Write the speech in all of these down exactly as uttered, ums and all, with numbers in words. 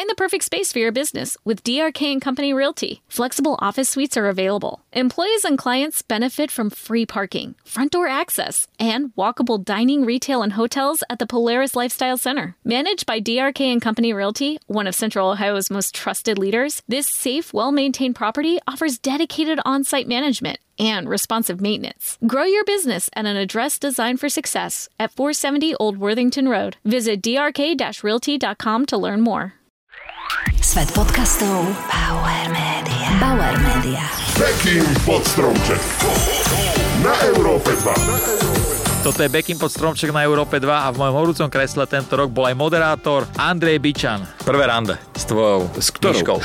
Find the perfect space for your business with D R K and Company Realty. Flexible office suites are available. Employees and clients benefit from free parking, front door access, and walkable dining, retail, and hotels at the Polaris Lifestyle Center. Managed by D R K and Company Realty, one of Central Ohio's most trusted leaders, this safe, well-maintained property offers dedicated on-site management and responsive maintenance. Grow your business at an address designed for success at four seventy Old Worthington Road. Visit d r k dash realty dot com to learn more. Svet podcastov Bauer Media. Bauer Media. Bekim pod stromček na Európe dva. Toto je Bekim pod stromček na Európe dva a v mojom horúcom kresle tento rok bol aj moderátor Andrej Bičan. Prvé rande s tvojou s ktorou?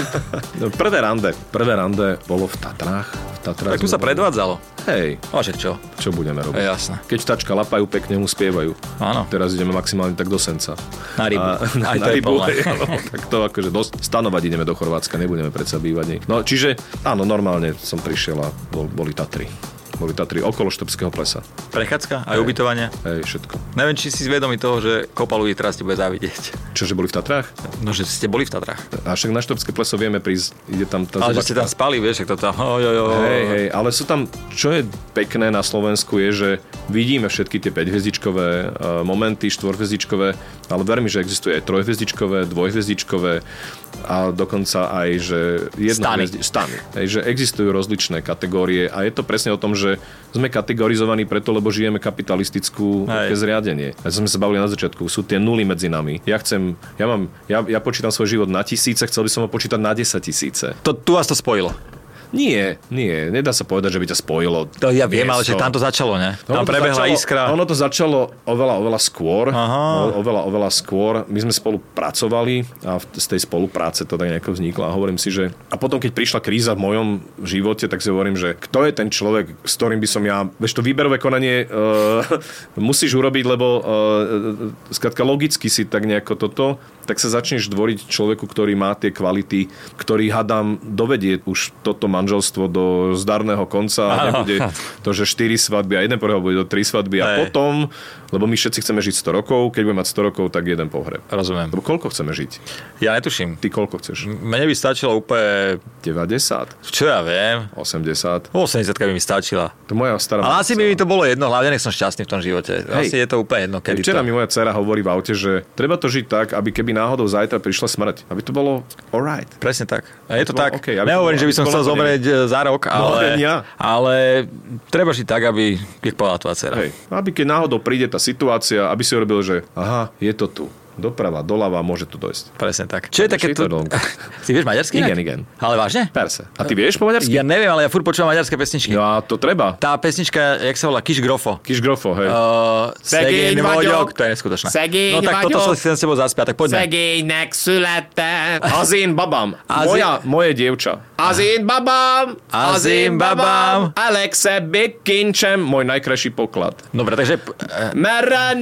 prvé rande. Prvé rande bolo v Tatrách. V Tatrách tak tu sa boli... predvádzalo. Hej. A však čo? Čo budeme robiť? Je jasné. Keď vtačka lapajú, pekne mu spievajú. Áno. Teraz ideme maximálne tak do Senca. Na rybu. A, aj na to rybu. je Áno, tak to akože dosť. Stanovať ideme do Chorvátska, nebudeme predsa bývať. No, čiže áno, normálne som prišiel a bol, boli Tatry. Boli Tatry okolo Štrbského plesa. Prechádzka? Aj ubytovanie? Hej, všetko. Neviem, či si zvedomý toho, že kopa ľudí teraz ti bude závidieť. Čože boli v Tatrách? No, že ste boli v Tatrách. A však na Štrbské pleso vieme prísť. Ide tam tá ale zubačka. že ste tam spali, vieš, ak to tam... Oh, oh, oh. Hej, hej, ale sú tam... Čo je pekné na Slovensku je, že vidíme všetky tie päťhviezdičkové uh, momenty, štvorhviezdičkové, ale vermi, že existuje aj trojhviezdičkové, dvojhviezdičkové a dokonca aj, že jednohviezdi... Stany. Hej, že existujú rozličné kategórie a je to presne o tom, že sme kategorizovaní preto, lebo žijeme kapitalistickú zriadenie. A sme sa bavili na začiatku, sú tie nuly medzi nami. Ja chcem, ja mám, ja, ja počítam svoj život na tisíce, chcel by som ho počítať na desaťtisíce. To, tu vás to spojilo? Nie, nie, nedá sa povedať, že by ťa spojilo. To ja viem, ale že tam to začalo, ne? Tam prebehla začalo, iskra. Ono to začalo oveľa, oveľa skôr. Aha. Oveľa, oveľa skôr. My sme spolu pracovali a z tej spolupráce to tak nejako vzniklo a hovorím si, že... A potom, keď prišla kríza v mojom živote, tak si hovorím, že kto je ten človek, s ktorým by som ja... Vieš, to výberové konanie uh, musíš urobiť, lebo uh, skrátka logicky si tak nejako toto, tak sa začneš dvoriť človeku, ktorý má tie kvality, ktorý hadám dovedie už toto manželstvo do zdarného konca a nebude to, že štyri svadby a jeden pohreb, bude do tri svadby a Hej. potom, lebo my všetci chceme žiť sto rokov, keď budeme mať sto rokov, tak jeden pohreb. Rozumiem. Lebo koľko chceme žiť? Ja netuším. Ty koľko chceš? Mne by stačilo úplne... deväťdesiat? Čo ja viem? osemdesiat? osemdesiat by mi stačila. To moja stará... Ale asi by mi to bolo jedno, hlavne nech som šťastný v tom živote. Hej. Asi je to úplne jedno, kedy Včera to... mi moja dcera hovorí v aute, že treba to žiť tak, aby keby náhodou zajtra prišla smrť. Aby to bolo alright. Presne tak. A je to, to tak. Okay, nehovorím, že by som chcel zomrieť za rok, ale, ja. ale treba žiť tak, aby jak povedala tvoja dcera. Hej. Aby keď náhodou príde tá situácia, aby si urobil, že aha, je to tu. Doprava, doľava, môže tu dojsť. Presne tak. Čo je také tu... Ty vieš maďarsky? Igen, igen. Ale vážne? Perse. A ty vieš po maďarsky? Ja neviem, ale ja furt počúvam maďarské pesničky. Ja, to treba. Tá pesnička, jak sa volá, Kiš Grofo. Kiš Grofo, hej. Uh, Szegény vagyok. To je neskutočné. Szegény No tak vagyok. toto sa chcem s tebou zaspiať, tak poďme. Szegénynek születtem. Az én babám. Moja, moje dievča. Az én babám. Az én babám. A legszebb kincsem. Môj najkrajší poklad. Dobre, takže... Merre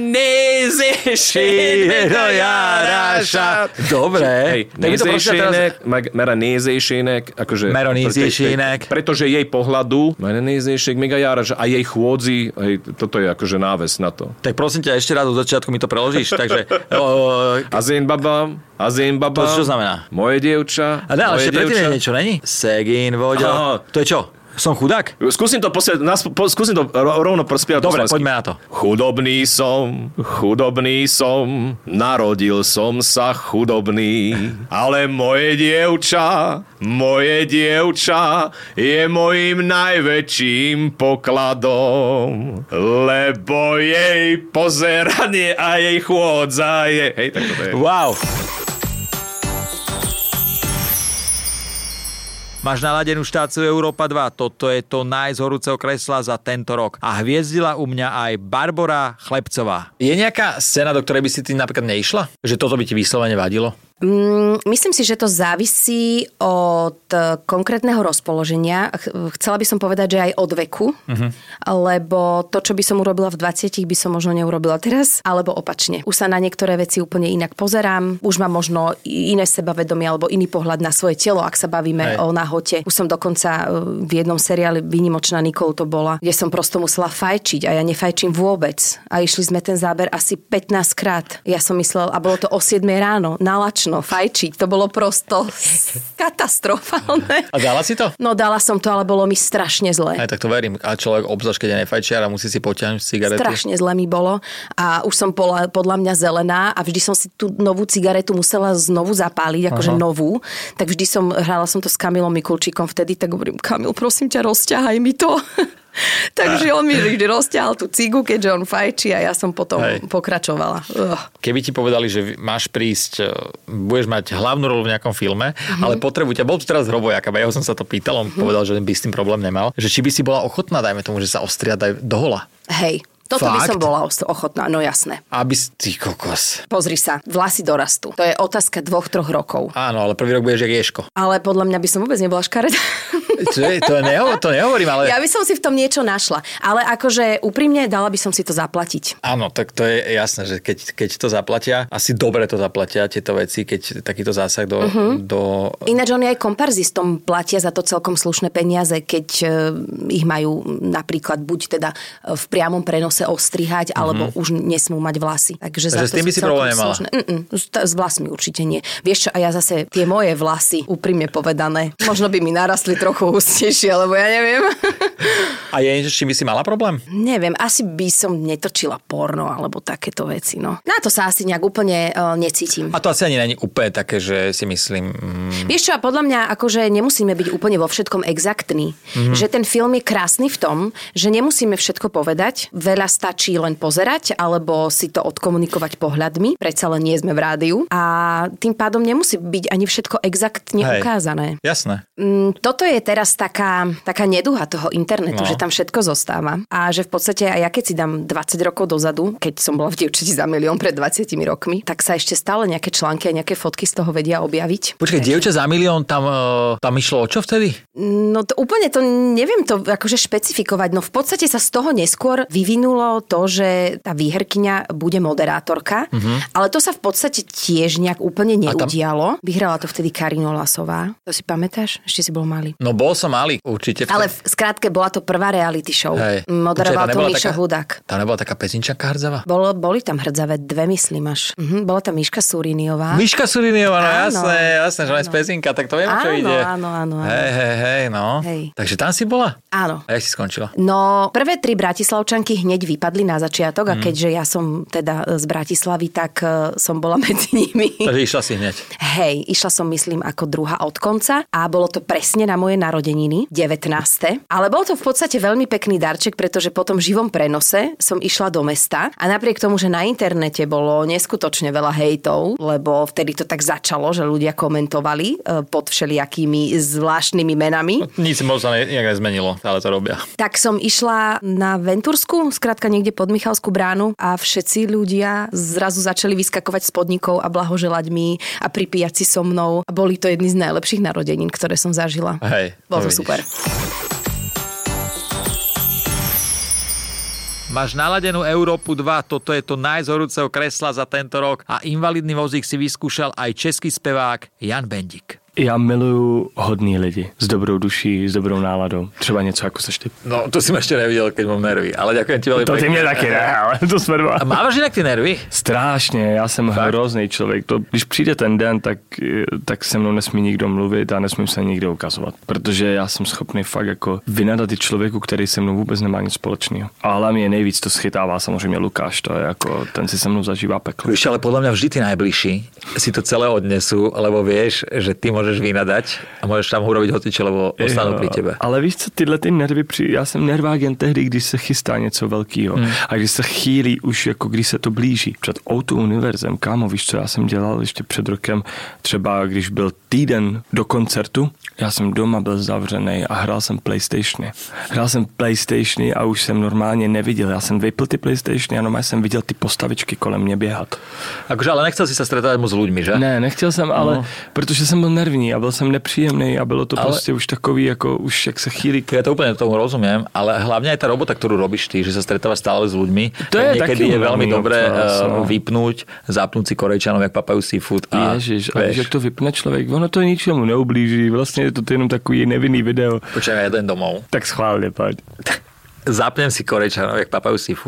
nézésének a jára. Dobre. Hej, nézésének, teraz... mera nézésének, akože... Mero nézésének. Pretože jej pohľadu, mera nézésének, mega jára, a jej chôdzi, hej, toto je akože náves na to. Tak prosím ťa, ešte raz od začiatku mi to preložíš, takže... O... Azén babám, azén babám. To čo znamená? Moje dievča. A ne, ale ešte predtým je niečo, není? Segín, voďo. To je čo? Som chudák? Skúsim to, posle, nás, po, skúsim to rovno prospievať. Dobre, poďme na to. Chudobný som, chudobný som, narodil som sa chudobný, ale moje dievča, moje dievča je mojím najväčším pokladom, lebo jej pozeranie a jej chôdza je... Hej, tak to je. Wow. Máš naladenú štáciu Európa dva. Toto je to nájsť horúceho kresla za tento rok. A hviezdila u mňa aj Barbora Chlebcová. Je nejaká scéna, do ktorej by si ty napríklad neišla? Že toto by ti vyslovene vadilo? Mm, myslím si, že to závisí od konkrétneho rozpoloženia. Chcela by som povedať, že aj od veku, uh-huh. lebo to, čo by som urobila v dvadsiatich, by som možno neurobila teraz, alebo opačne. Už sa na niektoré veci úplne inak pozerám, už mám možno iné sebavedomie alebo iný pohľad na svoje telo, ak sa bavíme Hej. o nahote. Už som dokonca v jednom seriáli Výnimočná Nikol to bola, kde som prosto musela fajčiť a ja nefajčím vôbec. A išli sme ten záber asi pätnásť krát. Ja som myslela, a bolo to o siedmej ráno, na lačno. nemožno fajčiť. To bolo prosto katastrofálne. A dala si to? No dala som to, ale bolo mi strašne zle. Aj tak to verím. A človek obzvlášť, keď je nefajčiar a musí si potiahnuť cigaretu. Strašne zle mi bolo a už som bola podľa mňa zelená a vždy som si tú novú cigaretu musela znovu zapáliť, akože novú. Tak vždy som, hrala som to s Kamilom Mikulčíkom vtedy, tak hovorím, Kamil, prosím ťa, rozťahaj mi to. Takže on mi vždy rozťahal tú cigu, keďže on fajčí a ja som potom Hej. pokračovala. Ugh. Keby ti povedali, že máš prísť, budeš mať hlavnú rolu v nejakom filme, mm-hmm. ale potrebujú ťa, bol tu teraz Hrobojak, a ja som sa to pýtal, on mm-hmm. povedal, že by s tým problém nemal, že či by si bola ochotná, dajme tomu, že sa ostria daj do hola. Hej. Toto Fakt? by som bola ochotná, no jasné. Aby si... Ty kokos. Pozri sa, vlasy dorastú. To je otázka dvoch, troch rokov. Áno, ale prvý rok budeš jak Ježko. Ale podľa mňa by som vôbec nebola škaredá. To, to, neho, to nehovorím, ale... Ja by som si v tom niečo našla. Ale akože úprimne dala by som si to zaplatiť. Áno, tak to je jasné, že keď, keď to zaplatia, asi dobre to zaplatia tieto veci, keď takýto zásah do... Uh-huh. do... Ináč oni aj komparzistom platia za to celkom slušné peniaze, keď ich majú napríklad buď teda v priamom prenose ostrihať, alebo mm-hmm. už nesmú mať vlasy. Takže, Takže s tým by si problém nemala? S vlasmi určite nie. Vieš čo, a ja zase tie moje vlasy, úprimne povedané, možno by mi narastli trochu hustejšie, alebo ja neviem. A je niečo, s čím by si mala problém? Neviem, asi by som netočila porno, alebo takéto veci, no. Na to sa asi nejak úplne uh, necítim. A to asi ani není úplne také, že si myslím... Mm... Vieš čo, a podľa mňa, akože nemusíme byť úplne vo všetkom exaktní. Mm-hmm. Že ten film je krásny v tom, že nemusíme všetko povedať, veľa stačí len pozerať, alebo si to odkomunikovať pohľadmi. Predsa len nie sme v rádiu. A tým pádom nemusí byť ani všetko exaktne Hej, ukázané. Jasné. Toto je teraz taká, taká neduha toho internetu, no. že tam všetko zostáva. A že v podstate aj ja keď si dám dvadsať rokov dozadu, keď som bola v Dievčati za milión pred dvadsiatimi rokmi, tak sa ešte stále nejaké články a nejaké fotky z toho vedia objaviť. Počkaj, Dievča za milión, tam, tam išlo o čo vtedy? No to úplne to neviem to akože špecifikovať. No v podstate sa z toho neskôr vyvinulo to, že tá výherkyňa bude moderátorka, mm-hmm. ale to sa v podstate tiež nejak úplne neudialo. Tam... Vyhrala to vtedy Karina Olasová. To si pamätáš? Ešte si bol malý. No bol som malý, určite. Ale v skrátke bola to prvá reality show. Hej. Moderoval to Mišo Hudák. Tam nebola taká pezinčanka hrdzavá? Bolo, boli tam hrdzavé dve, myslím až. Mhm, bola tam Miška Suriniová. Miška Suriniová, no áno, jasné, jasné, že ona je z pezinka, tak to viem, čo áno, ide. Áno, áno, áno. Hej, hej, hej, no. Hej. Takže tam si bola? Áno. A jak si skončila? No, prvé tri Bratislavčanky hneď vypadli na začiatok mm. a keďže ja som teda z Bratislavy, tak uh, som bola medzi nimi. Takže išla si hneď. Hej, išla som myslím ako druhá od konca a bolo to presne na moje narodeniny, devätnáste Ale bol to v podstate veľmi pekný darček, pretože po tom živom prenose som išla do mesta a napriek tomu, že na internete bolo neskutočne veľa hejtov, lebo vtedy to tak začalo, že ľudia komentovali uh, pod všelijakými zvláštnymi menami. No, nic moc sa nejak nezmenilo, ale to robia. Tak som išla na Ventursku, skrátka niekde pod Michalskú bránu a všetci ľudia zrazu začali vyskakovať z podnikov a blahoželať mi a pripíjať si so mnou. A boli to jedny z najlepších narodenín, ktoré som zažila. Hej, bolo to super. Máš naladenú Európu dva, toto je to najzhorúceho kresla za tento rok a invalidný vozík si vyskúšal aj český spevák Jan Bendik. Já miluju hodný lidi s dobrou duší, s dobrou náladou. Třeba něco jako seš ty. No, to si ma ešte nevidel, keď mám nervy, ale ďakujem ti veľmi pekne. To ty mě taky ne, ale to jsme dva. A mávaš inak ty nervy? Strašně, já jsem Fakt? hrozný člověk. To, když přijde ten den, tak, tak se mnou nesmí nikdo mluvit a nesmím se nikdo ukazovat. Protože já jsem schopný fakt jako vynadat i člověku, který se mnou vůbec nemá nic společného. A hlavně nejvíc to schytává samozřejmě Lukáš, to je jako, ten si se mnou zažívá peklo. Víš, ale podľa mňa vždy tí najbližší si to celé odnesú, lebo vieš, že ty môžeš vynadať a môžeš tam urobiť hocičo, lebo ostanú pri tebe. Ale víš co, tyhle ty nervy, při... já jsem nervák jen tehdy, když se chystá něco velkého hmm. a když se chýlí už jako když se to blíží. Před O dva Univerzem, kámo, víš co, já jsem dělal ještě před rokem, třeba když byl týden do koncertu, já jsem doma byl zavřený a hrál jsem PlayStationy. Hrál jsem PlayStationy a už jsem normálně neviděl. Já jsem vypl ty PlayStationy a normálně jsem viděl ty postavičky kolem mě běhat. Akože, ale nechcel si sa stretávať moc s ľuďmi, že? Ne, nechtěl jsem, ale no. protože jsem byl nervní a byl jsem nepříjemný a bylo to ale... prostě už takový, jako už jak se chýlí. Ja to úplne tomu rozumiem, ale hlavne aj tá robota, ktorú robíš ty, že sa stretávaš stále s ľuďmi. To je niekedy je veľmi dobré no. vypnúť, zapnúť si Korejčanov, jak papajú seafood. A Ježiš, a víš, jak to vypne člověk, ono to ničemu neublíží, vlastně je to jenom takový nevinný video. Počkaj, jeden domov. Tak schválne, pať. Zapnem si Korejčanov, jak papajú seafood.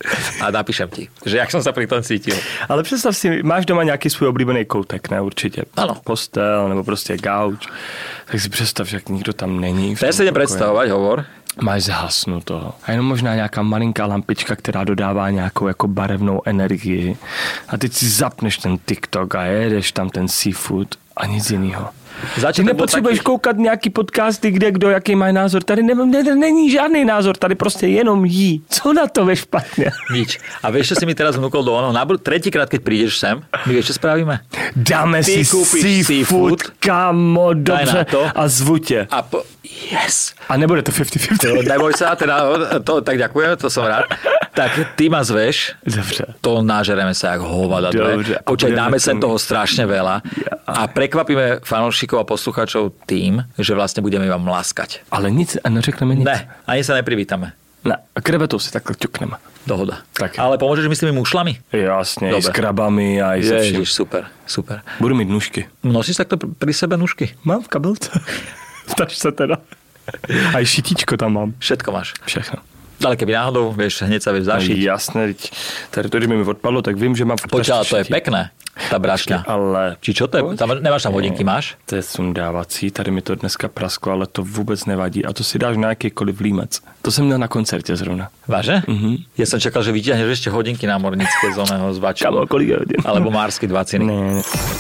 A napíšem ti, že jak som sa pri tom cítil. Ale představ si, máš doma nějaký svůj oblíbený koutek, ne určitě? Ano. Postel nebo prostě gauč. Tak si představ, že nikdo tam není. To si nepředstavovat, hovor. Máš zhasnuto. A jenom možná nějaká malinká lampička, která dodává nějakou jako barevnou energii. A teď si zapneš ten TikTok a jedeš tam ten seafood a nic jiného. Ty nepotřebuješ taký... koukat nějaký podcasty, kde kdo jaký má názor. Tady ne, ne, není žádný názor, tady prostě jenom jí. Co na to je špatně? Nič. A vieš, čo si mi teraz vnúkol do ono? Tretíkrát, keď prídeš sem, my vieš, čo spravíme? Dáme Ty si seafood, seafood, kámo, dobře. A zvu tě. A po... Yes. A nebude to päťdesiat päťdesiat. Neboj sa, teda, to, tak ďakujem, to som rád. Tak ty ma zveš, Dobře. To nažereme sa jak hovada. Počkaj, dáme sem toho strašne veľa a prekvapíme fanúšikov a poslucháčov tým, že vlastne budeme vám mlaskať. Ale nic, neřekneme nic. Ne, ani sa neprivítame. Ne, a krevetou si takhle ťukneme. Dohoda. Tak. Ale pomôžeš mi s tými mušlami? Jasne, Dobre. I s krabami, aj se vším. Ježiš, super, super. Budu mít nůžky. Nosíš takto pri sebe nůžky? Mám v kabelce. Stač sa teda. Aj šitíčko tam mám. Všetko máš? Všechno. Ale keby náhodou, vieš, hneď sa vieš zašiť. No, jasné, tady to, když mi odpadlo, tak vím, že mám... Počkaj, to je pekné, tá brašňa. Ale... Či čo to je? Tam, nemáš tam hodinky, máš? To je sundávací, tady mi to dneska prasklo, ale to vůbec nevadí. A to si dáš na jakýkoliv límec. To jsem měl na koncertě zrovna. Váže? Mhm. Ja som čakal, že vyťahneš ešte hodinky námornické z oného zvaču. Kamo, kolik je hodin? Alebo mársky dvaciny. Ne, ne.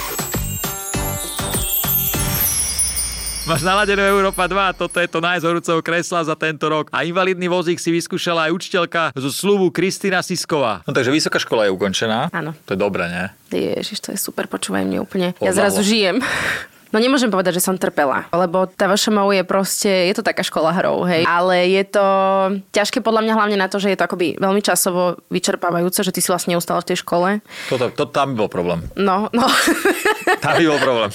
Máš naladenú Európa dva, toto je to najzhorúceho kresla za tento rok. A invalidný vozík si vyskúšala aj učiteľka zo Sľubu Kristína Sisková. No takže vysoká škola je ukončená. Áno. To je dobré, nie? Ježiš, to je super, počúvaj mne úplne. Ja Odľavo. zrazu žijem. No nemôžem povedať, že som trpela, lebo tá vé š em ó je proste, je to taká škola hrou, hej. Ale je to ťažké podľa mňa hlavne na to, že je to akoby veľmi časovo vyčerpávajúce, že ty si vlastne neustále v tej škole. Toto, to, tam by bol problém. No, no. Tam by bol problém.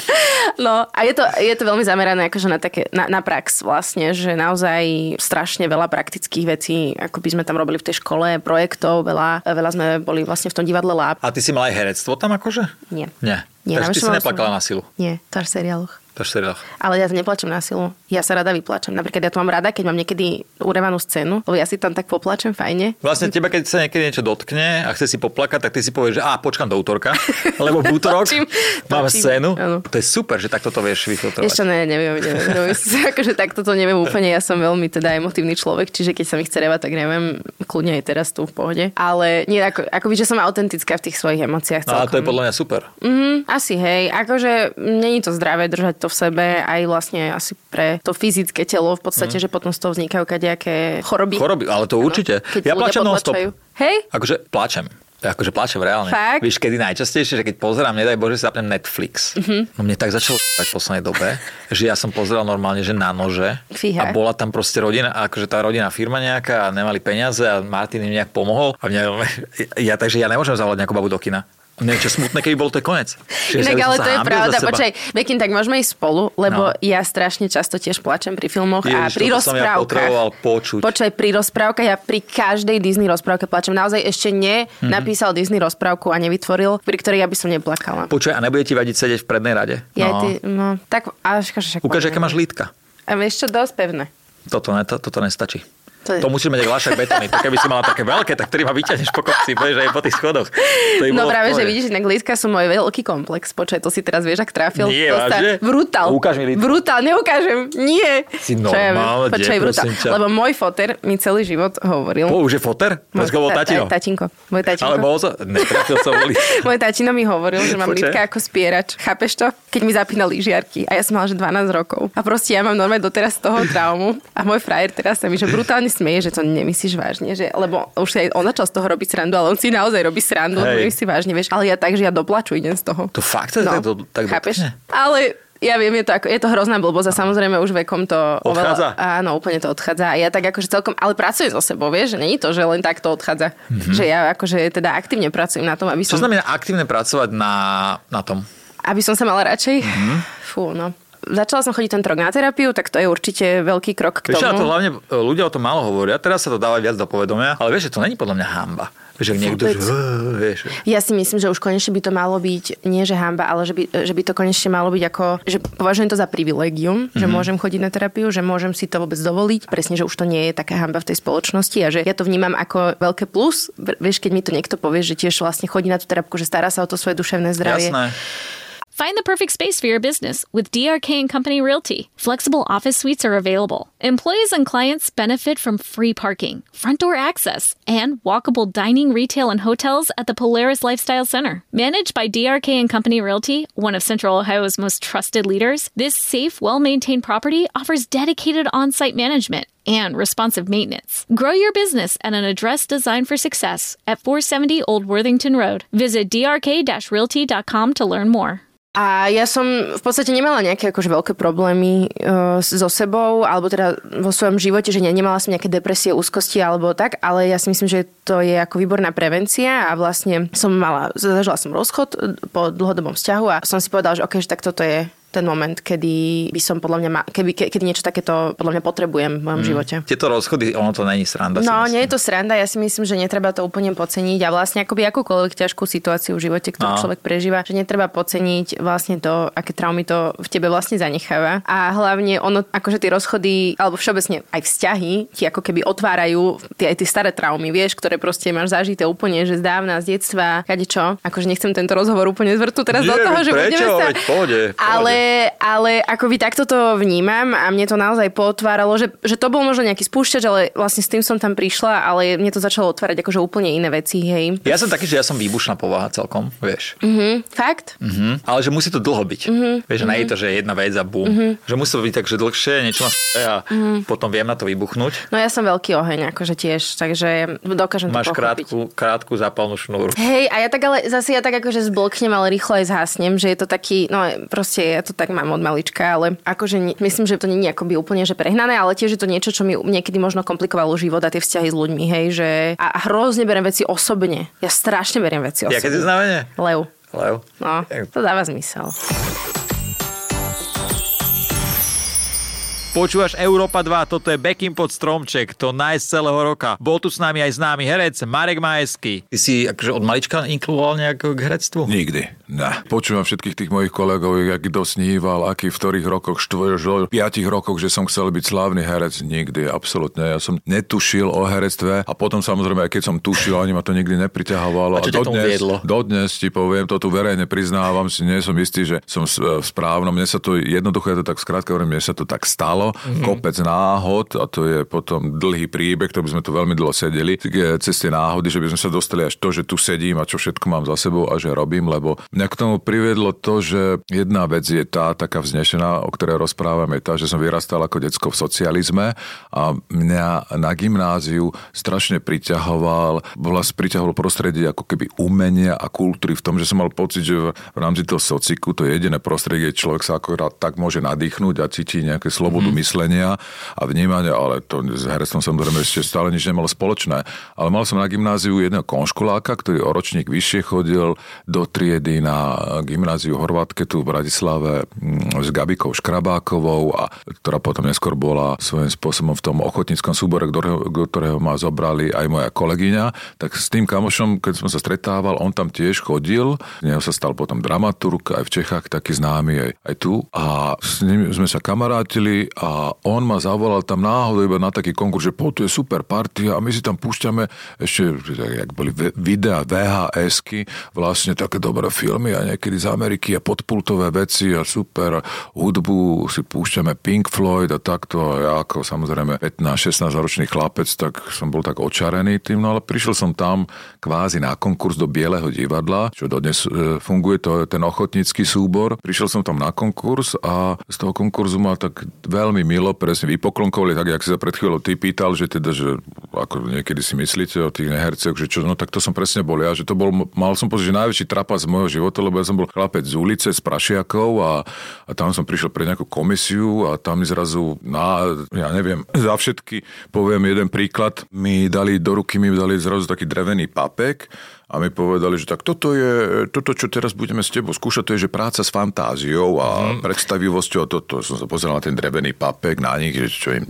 No a je to, je to veľmi zamerané akože na, také, na, na prax vlastne, že naozaj strašne veľa praktických vecí, ako by sme tam robili v tej škole, projektov, veľa, veľa sme boli vlastne v tom divadle Lab. A ty si mala aj herectvo tam akože? Nie. Nie. Nie, takže ty si neplakala som... na silu? Nie, to až v seriáloch. To až v seriáloch. Ale ja to neplačem na silu. Ja sa rada vyplačem. Napríklad ja to mám rada, keď mám niekedy urevanú scénu, lebo ja si tam tak poplačem fajne. Vlastne teba, keď sa niekedy niečo dotkne a chce si poplakať, tak ty si povieš, že á, počkam do útorka, lebo v útorok máme scénu. Ano. To je super, že takto to vieš vyfiltrovať. Ešte ne, neviem, neviem. neviem. akože takto to neviem úplne. Ja som veľmi teda emotívny človek, čiže keď sa mi chce revať, tak neviem, kľudne aj teraz tu v pohode. Ale nie, ako, ako že som autentická v tých svojich emóciách. No, ale to je podľa mňa super. Mm, asi hej, akože není to zdravé držať to v sebe, aj vlastne asi pre to fyzické telo v podstate, mm. že potom z toho vznikajú kadejaké choroby. Choroby, ale to určite. Keď ja plačem non-stop. Hej? Akože plačem. Akože plačem reálne. Fakt? Víš, kedy najčastejšie, že keď pozerám, nedaj Bože, si zapnem Netflix. Mm-hmm. No mne tak začalo v poslednej dobe, že ja som pozeral normálne, že na nože. Fíha. A bola tam proste rodina, akože tá rodinná firma nejaká a nemali peniaze a Martin im nejak pomohol. A mňa, ja, takže ja nemôžem zavolať nejakú babu do kina. Niečo smutné, keby bol to konec. Inak, ale to je pravda. Počkaj, Bekin, tak môžeme ísť spolu, lebo no. ja strašne často tiež plačem pri filmoch. Ježiš, a pri rozprávkach. Ja počkaj, pri rozprávkach, ja pri každej Disney rozprávke plačem. Naozaj ešte ne mm-hmm. napísal Disney rozprávku a nevytvoril, pri ktorej ja by som neplakala. Počkaj, a nebude ti vadiť sedieť v prednej rade? Ja no. ty, no, tak až však. Ukáž, aké máš lítka. A vieš čo, dosť pevné. Toto, ne, to, toto nestačí. To, to musíš mať glášak betóny. To keby si mala také veľké, tak ktorý ma vyťahneš po kopci, budeš aj po tých schodoch. No práve, že vidíš, inak lítka sú môj veľký komplex. Počkaj, to si teraz vieš, ak trafil. Nie, vážne? Brutál. Ukáž mi lítka. Brutál, neukážem. Nie. Si normálne, počkaj, brutál. Lebo môj foter mi celý život hovoril. Po, už je foter? Dneska bol tatino. Tatinko. Môj tatinko. Ale bol sa, netrafil som boli. Môj tatino mi hovoril, že mám lítka ako spierač. Chápeš to? Keď mi zapínal lyžiarky. A ja som mala že dvanásť rokov. A proste ja mám normálne doteraz z toho traumu. A môj frajer teraz sa mi že brutálne smeje, že to myslíš vážne, že, lebo už si aj on začal z toho robiť srandu, ale on si naozaj robí srandu, že si vážne, vieš, ale ja tak, že ja doplaču idem z toho. To fakt? No, tak, do, tak chápeš? Ale ja viem, je to, ako, je to hrozná blbosť a samozrejme už vekom to odchádza. Oveľa, áno, úplne to odchádza. A ja tak akože celkom, ale pracujem so sebou, vieš, že není to, že len tak to odchádza. Mm-hmm. Že ja akože teda aktívne pracujem na tom, aby som... Čo znamená aktívne pracovať na, na tom? Aby som sa mala radšej? Mm-hmm. Fú, no. začala som chodiť ten rok na terapiu, tak to je určite veľký krok k tomu. Vieš, to hlavne ľudia o tom málo hovoria, teraz sa to dáva viac do povedomia, ale vieš, že to není podľa mňa hanba. Že niekto, že, vieš. Ja si myslím, že už konečne by to malo byť, nie že hanba, ale že by, že by to konečne malo byť ako, že považujem to za privilégium, mm-hmm. že môžem chodiť na terapiu, že môžem si to vôbec dovoliť. Presne, že už to nie je taká hanba v tej spoločnosti a že ja to vnímam ako veľké plus. Vieš, keď mi to niekto povie, že tiež vlastne chodí na tú terapiu, že stará sa o to svoje duševné zdravie. Jasné. Find the perfect space for your business with D R K and Company Realty. Flexible office suites are available. Employees and clients benefit from free parking, front door access, and walkable dining, retail, and hotels at the Polaris Lifestyle Center. Managed by D R K and Company Realty, one of Central Ohio's most trusted leaders, this safe, well-maintained property offers dedicated on-site management and responsive maintenance. Grow your business at an address designed for success at four seventy Old Worthington Road. Visit d r k dash realty dot com to learn more. A ja som v podstate nemala nejaké akože veľké problémy uh, so sebou, alebo teda vo svojom živote, že ne, nemala som nejaké depresie, úzkosti alebo tak, ale ja si myslím, že to je ako výborná prevencia a vlastne som mala, zažila som rozchod po dlhodobom vzťahu a som si povedala, že okej, okay, že tak toto je ten moment, kedy by som podľa mňa, ma, keby, ke, kedy niečo takéto podľa mňa potrebujem v mojom mm. živote. Tieto rozchody, ono to není sranda. No, nie je to sranda, ja si myslím, že netreba to úplne podceniť a vlastne akoby akúkoľvek ťažkú situáciu v živote, ktorú no. človek prežíva, že netreba podceniť vlastne to, aké traumy to v tebe vlastne zanecháva. A hlavne ono, akože tie rozchody, alebo všeobecne aj vzťahy, ti ako keby otvárajú tie, aj tie staré traumy, vieš, ktoré proste máš zažité úplne, že z dávna, z detstva, kadečo. Akože nechcem tento rozhovor úplne zvrtu teraz nie, do toho, že budeme sa... Veď, pohode, ale ale akoby takto to vnímam a mne to naozaj potváralo, že, že to bol možno nejaký spúšťač, ale vlastne s tým som tam prišla, ale mne to začalo otvárať akože úplne iné veci, hej. Ja som taký, že ja som výbušná povaha celkom, vieš. Mhm, fakt? Mhm, ale že musí to dlho byť. Mhm. Vieš, že mm-hmm. nie je to, že jedna vec a bum. Mm-hmm. Že musí to byť tak, že dlhšie, niečo ma a mm-hmm. potom viem na to vybuchnúť. No ja som veľký oheň, akože tiež, takže dokážem Máš to pochopiť. Máš krátku, krátku zápalnú šnúru. Hej, a ja tak ale zase ja tak akože zblknem, ale rýchlo aj zhasnem, že je to taký, no proste ja to tak mám od malička, ale akože ne, myslím, že to nie je akoby úplne že prehnané, ale tiež je to niečo, čo mi niekedy možno komplikovalo život a tie vzťahy s ľuďmi, hej, že a, a hrozne beriem veci osobne. Ja strašne beriem veci osobne. Jaké si znamenie? Lev. Lev. No, to dáva zmysel. Počúvaš Európa dva, toto je Bekim pod stromček, to naj z celého roka. Bol tu s nami aj známy herec Marek Majeský. Ty si akože od malička inkluoval nejak k herectvu? Nikdy, ne. Počúvam všetkých tých mojich kolegov, jak kto sníval, aký v ktorých rokoch, štvrť, piatich rokoch, že som chcel byť slávny herec. Nikdy, absolútne. Ja som netušil o herectve a potom samozrejme, aj keď som tušil, ani ma to nikdy nepriťahovalo. A čo ťa tomu viedlo? Dodnes ti poviem, to tu verejne priznávam, si nie som istý, že som v správnom. Mne sa to jednoducho, je to tak skrátka, mne sa to tak stalo. Mm-hmm. Kopec náhod a to je potom dlhý príbeh, to by sme tu veľmi dlho sedeli. Cez tie náhody, že by sme sa dostali až to, že tu sedím a čo všetko mám za sebou a že robím, lebo mňa k tomu priviedlo to, že jedna vec je tá taká vznešená, o ktorej rozprávame, tá, že som vyrastal ako decko v socializme a mňa na gymnáziu strašne priťahoval, vlastne priťahovalo prostredie ako keby umenia a kultúry v tom, že som mal pocit, že v rámci toho sociku to je jediné prostredie, človek sa akorát tak môže nadýchnúť a cíti nejaké slobodu mm. myslenia a vnímania, ale to s herectvom samozrejme ešte stále nič nemalo spoločné. Ale mal som na gymnáziu jedného konškoláka, ktorý o ročník vyššie chodil do triedy na gymnáziu Horvátke tu v Bratislave s Gabikou Škrabákovou, a ktorá potom neskôr bola svojím spôsobom v tom ochotníckom súbore, ktorého, ktorého ma zobrali aj moja kolegyňa. Tak s tým kamošom, keď som sa stretával, on tam tiež chodil. Z neho sa stal potom dramaturg aj v Čechách, taký známy aj, aj tu. A s ním sme sa kamarátili a on ma zavolal tam náhodou iba na taký konkurs, že po, tu je super partia a my si tam púšťame ešte, jak boli videá, vé há esky, vlastne také dobré filmy a niekedy z Ameriky a podpultové veci a super hudbu, si púšťame Pink Floyd a takto. A ja ako samozrejme pätnásť šestnásť ročný chlapec, tak som bol tak očarený tým, no ale prišiel som tam kvázi na konkurs do Bieleho divadla, čo dodnes funguje, to je ten ochotnícky súbor. Prišiel som tam na konkurs a z toho konkurzu ma tak veľmi milo, presne vypoklonkovali, tak jak si sa pred chvíľou ty pýtal, že teda, že ako niekedy si myslíte o tých nehercoch, že čo, no tak to som presne bol ja, že to bol, mal som pocit, že najväčší trapas z môjho života, lebo ja som bol chlapec z ulice, z Prašiakov a, a tam som prišiel pre nejakú komisiu a tam mi zrazu, na, ja neviem, za všetky poviem jeden príklad, mi dali do ruky, mi dali zrazu taký drevený papek A my povedali, že tak toto je, toto, čo teraz budeme s tebou skúšať, to je, že práca s fantáziou a mm. predstavivosťou. Toto som sa pozeral na ten drevený papek, na nich, že čo im...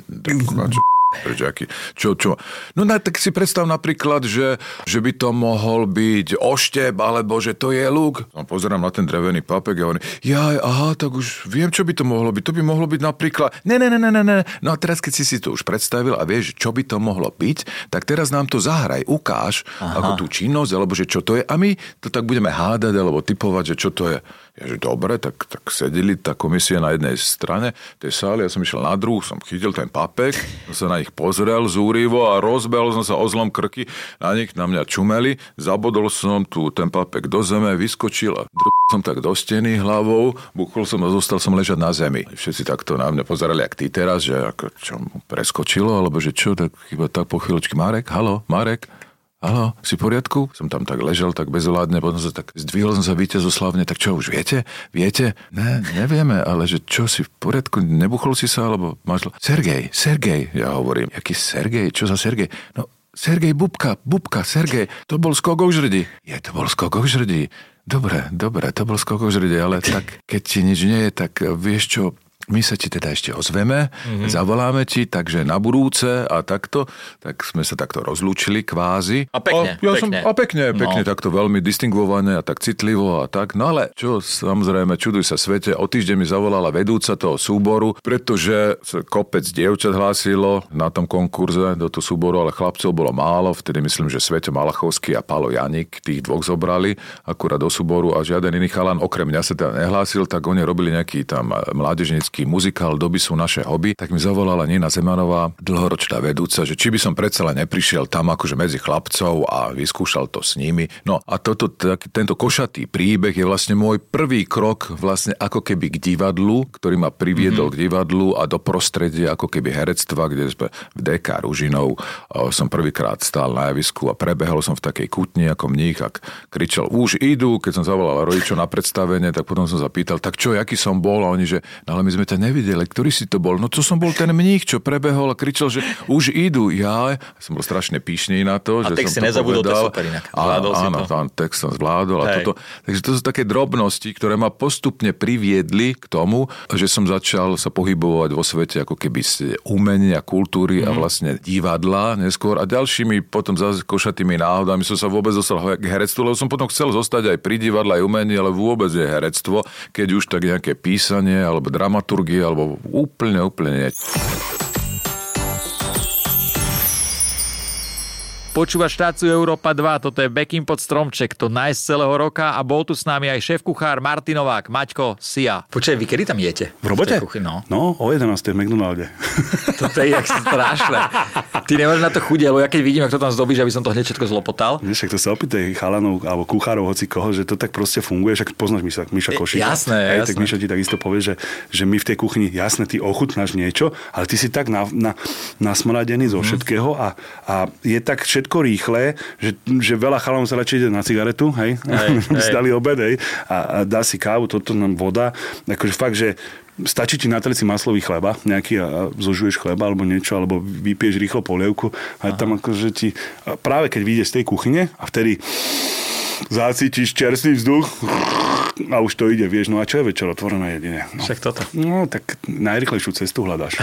Prečo, aký, čo, čo? No tak si predstav napríklad, že, že by to mohol byť oštep, alebo že to je luk. No, pozerám na ten drevený papek a hovorím, jaj, aha, tak už viem, čo by to mohlo byť. To by mohlo byť napríklad, ne, ne, ne, ne, ne. No a teraz, keď si si to už predstavil a vieš, čo by to mohlo byť, tak teraz nám to zahraj, ukáž, aha, ako tú činnosť, alebo že čo to je. A my to tak budeme hádať, alebo typovať, že čo to je. Ja, že dobre, tak, tak sedeli tá komisia na jednej strane tej sály, ja som išiel na druhú, som chytil ten papek, som sa na nich pozrel zúrivo a rozbehol som sa o zlom krky, na nich na mňa čumeli, zabodol som tu ten papek do zeme, vyskočil a dr... som tak do steny hlavou, buchol som a zostal som ležať na zemi. Všetci takto na mňa pozerali, jak ty teraz, že ako, čo mu preskočilo, alebo že čo, tak iba tak po chvíľočky, Marek, halo, Marek, Haló, si v poriadku? Som tam tak ležel, tak bezvládne, potom sa tak zdvihol som sa víťazoslavne, tak čo už viete? Viete? Ne, nevieme, ale že čo, si v poriadku? Nebuchol si sa, alebo máš... Sergej, Sergej, ja hovorím. Jaký Sergej? Čo za Sergej? No, Sergej Bubka, Bubka, Sergej, to bol skok žrdi. Je, to bol skok žrdi. Dobre, dobre, to bol skok žrdi, ale tak, keď ti nič nie je, tak vieš čo... My sa ti teda ešte ozveme, mm-hmm. zavoláme ti, takže na budúce a takto, tak sme sa takto rozlúčili kvázi. A pekne, a, ja pekne. Som, a pekne, pekne, no. Takto veľmi distingované a tak citlivo a tak. No ale čo, samozrejme, čuduj sa svete, o týždeň mi zavolala vedúca toho súboru, pretože sa kopec dievčat hlásilo na tom konkurze do toho súboru, ale chlapcov bolo málo, vtedy myslím, že Sveto Malachovský a Pálo Janik, tých dvoch zobrali akurát do súboru a žiaden iný chalan, okrem mňa sa teda nehlásil, tak oni robili nejaký tam mládežnícky muzikál Doby sú naše hobby, tak mi zavolala Nina Zemanová, dlhoročná vedúca, že či by som predsa len neprišiel tam akože medzi chlapcov a vyskúšal to s nimi. No a toto, tak, tento košatý príbeh je vlastne môj prvý krok vlastne ako keby k divadlu, ktorý ma priviedol mm-hmm. k divadlu a do prostredia ako keby herectva, kde sme v dé ká Ružinov som prvýkrát stál na javisku a prebehol som v takej kutni ako mních a kričal, už idú, keď som zavolal rodičov na predstavenie, tak potom som zapýtal, tak čo, jaký som bol? A oni, že no, ale my sme ťa nevideli, ktorý si to bol? No to som bol ten mních, čo prebehol a kričal, že už idú. Ja som bol strašne pyšný na to, a že text som si nezabudol, to super inak. Áno, áno, ten text som zvládol. A toto, takže to sú také drobnosti, ktoré ma postupne priviedli k tomu, že som začal sa pohybovať vo svete ako keby z umenia, kultúry mm. a vlastne divadla neskôr a ďalšími potom zase košatými náhodami som sa vôbec dostal k herectvu, lebo som potom chcel zostať aj pri divadle, aj umení, ale vôbec je herectvo, keď už tak nejaké písanie alebo dramaturgie, alebo úplne, úplne nie. Počúvaš štáciu Európa dva, toto je Bekim pod stromček, to nájsť celého roka a bol tu s nami aj šéf-kuchár Martin Novák. Maťko, Sia. Počkaj, vy kedy tam jete? V robote? V no. no, o jedenástej v McDonalde. Toto je jak strašné. Ty nemáš na to chuť, lebo ja keď vidím, ako to tam zdobíš, aby som to hneď všetko zlopotal. Vieš, to sa opýtaj chalanov alebo kuchárov, hoci koho, že to tak proste funguje, však poznáš Miša, Miša Košíka. Jasné, hej, jasné. Tak Miša ti takisto povie, že, že my v tej kuchyni, jasné, ty ochutnáš niečo, ale ty si tak na, na, nasmradený zo všetkého a, a je tak všetko rýchle, že, že veľa chalanov sa radšej ide na cigaretu, hej, hej, hej. Dali obed, hej, a, a dá si kávu, toto nám voda, akože fakt, že stačí ti natrieť si maslový chleba, nejaký a zožuješ chleba alebo niečo, alebo vypiješ rýchlo polievku a tam akože ti, práve keď vyjdeš z tej kuchyne a vtedy zacítiš čerstvý vzduch a už to ide, vieš, no a čo je večer otvorené jedine? No. Však toto. No, tak najrýchlejšiu cestu hľadáš.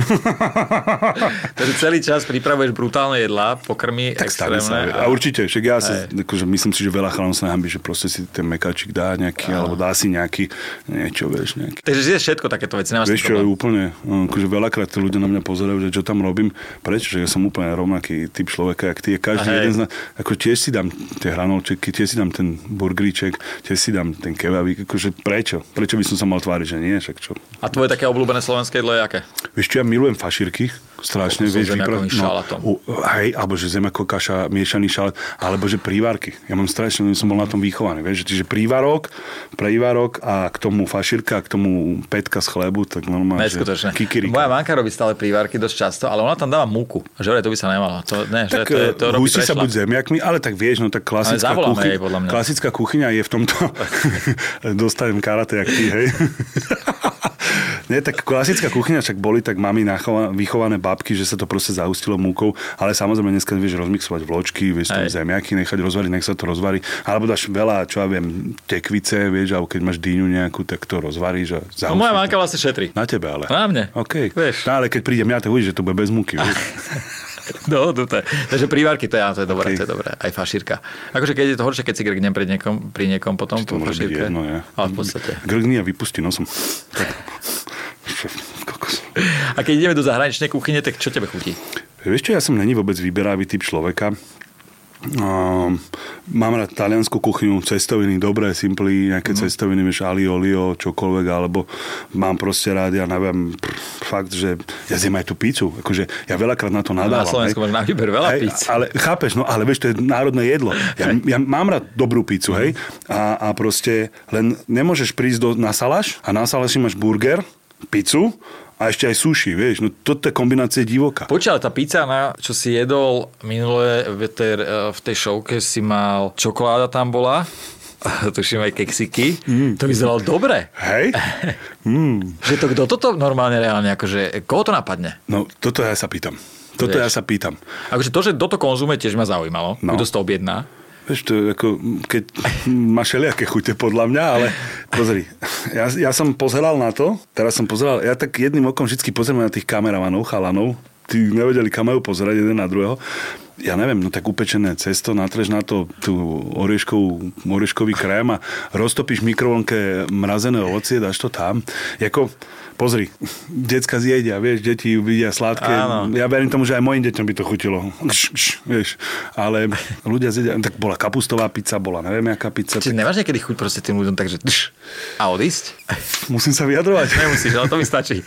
Takže celý čas pripravuješ brutálne jedlá, pokrmy tak extrémne. A... a určite, však ja sa, akože myslím si, že veľa chalanov sa nehambí, že proste si ten mekáčik dá nejaký, a... alebo dá si nejaký, niečo, vieš, nejaký. Takže zješ všetko takéto veci, nemáš vieš čo, úplne, akože veľakrát tí ľudia na mňa pozerajú, že čo tam robím, prečo, že ja som úplne rovnaký typ človeka, jak ty, každý jeden z nás, ako tiež si dám tie hranolčeky, tiež si dám ten burgeríček, tiež si dám ten kebabík, akože prečo? Prečo by som sa mal tváriť, že nie? Však čo? A tvoje také obľúbené slovenské jedlo je aké? Vieš čo, ja milujem fašírky, strašne, so vieš, vyprav... no, hej, alebo že zemiaková kaša, miešaný šalát, alebo že prívárky. Ja mám strašne, som bol na tom vychovaný, vieš, čiže prívárok, prívárok a k tomu fašírka, k tomu pätka z chlebu, tak normálne, že kikirika. Moja manka robí stále prívárky dosť často, ale ona tam dáva múku. Že to by sa nemalo. To, ne, tak že to, je, to robí husí sa buď zemiakmi, ale tak vieš, no tak klasická kuchyňa, klasická kuchyňa je v tomto dostanem karate, jak ty, hej. Nie, tak klasická kuchyňa, však boli tak mami nachova, vychované babky, že sa to proste zahustilo múkou, ale samozrejme dneska vieš rozmixovať vločky, vieš tam zemiaky nechať rozvariť, nech sa to rozvarí, alebo dáš veľa, čo ja viem, tekvice, vieš, alebo keď máš dýňu nejakú, tak to rozvaríš a zahustíš. No moja mamka vlastne šetrí. Na tebe ale. Na mne. OK. Vieš. No, ale keď prídem ja, to uvidíš, že to bude bez múky, vieš. Dohodnuté. Takže prívárky, to je, to je dobré, okay. To je dobré. Aj fašírka. Akože keď je to horšie, keď si grgniem pri niekom, pri niekom potom to po môže byť jedno, ja. Ale v podstate. Grgni a vypustí nosom. A keď ideme do zahraničnej kuchyne, tak čo tebe chutí? Vieš čo, ja som není vôbec vyberavý typ človeka. Um, mám rád taliansku kuchyňu, cestoviny, dobré, simplí, nejaké mm. cestoviny, vieš, alio, olio, čokoľvek, alebo mám proste rád, ja neviem, pr- fakt, že ja zjem aj tú pizzu, akože ja veľakrát na to nadávam. Na Slovensku máš na výber veľa pizz. Ale chápeš, no, ale vieš, to je národné jedlo. Ja, ja mám rád dobrú pizzu, hej, a, a proste len nemôžeš prísť do, na salaš a na salaši máš burger, pizzu, a ešte aj sushi, vieš, no toto je kombinácia divoká. Počkaj, ale tá pizza, na, čo si jedol minule v tej, v tej showke, si mal, čokoláda tam bola, tuším aj keksiky, mm. To vyzeralo dobre. Hej? Mm. Že to, kto toto normálne reálne, akože, koho to napadne? No, toto ja sa pýtam. Toto vieš. ja sa pýtam. Akože to, že toto konzumuje, tiež ma zaujímalo. No. Kto to objedná? Vieš, to ako, keď máš všelijaké chute podľa mňa, ale pozri, ja, ja som pozeral na to, teraz som pozeral, ja tak jedným okom vždy pozerám na tých kameramanov, chalanov, tí nevedeli, kam majú pozerať jeden na druhého. Ja neviem, no tak upečené cesto, natreš na to tú orieškovú, orieškový krém a roztopíš v mikrovlnke mrazené ovocie, dáš to tam. Jako, pozri, decka zjedia, vieš, deti vidia sladké. Áno. Ja verím tomu, že aj mojim deťom by to chutilo. Vieš, ale ľudia zjedia, tak bola kapustová pizza, bola neviem, aká pizza. Čiže tak... nemáš niekedy chuť proste tým ľuďom takže a odísť? Musím sa vyjadrovať. Nemusíš, ale to mi stačí.